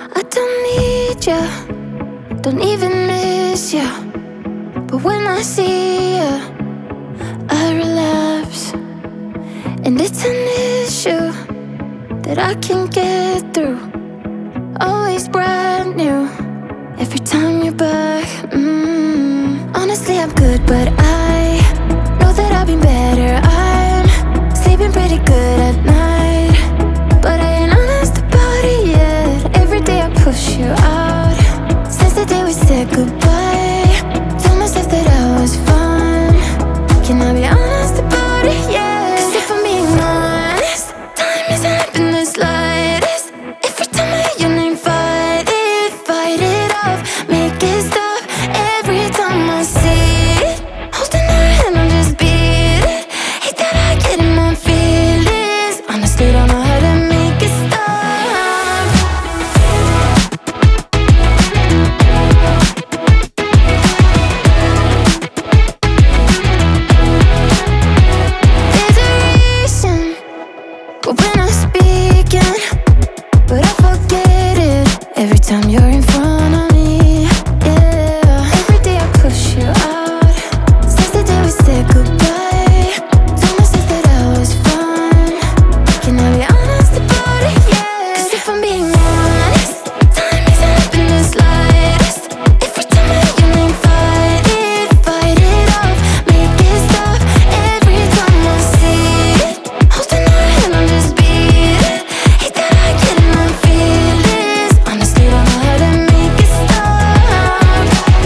I don't need you, don't even miss you. But when I see you, I relapse. And it's an issue that I can't get through. Always brand new, every time you're back. Honestly, I'm good, but I know that I've been better. I'm sleeping pretty good at night, but I ain't honest about it yet. Every day I push you out. Since the day we said goodbye, tell myself that I was fine. Can I be honest about it? Yeah. 'Cause if I'm being honest, time isn't helping the slightest. Every time I hear your name, fight it off, make it stop. Every time I see it, holding her hand, I just beat it. Hate that I get in my feelings. Honestly, don't know how to make it stop. There's a reason but we're not speaking, but I forget it every time you're in front of me. Yeah, every day I push you out. Since the day we said goodbye, told myself that I was fine. Can I be honest about it? Yeah. 'Cause if I'm being honest, time isn't helping the slightest. Every time I hear your name, fight it off, make it stop. Every time I see it, holding her hand, I just beat it. Hate that I get in my feelings. Honestly, don't know how to make it stop.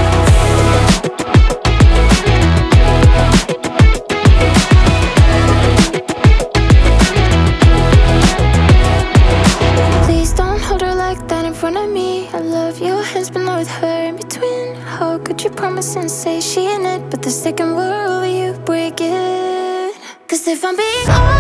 Please don't hold her like that in front of me. I love your hands, but not with her in between. How could you promise and say she in it, but the second we're over, you break it? 'Cause if I'm being honest,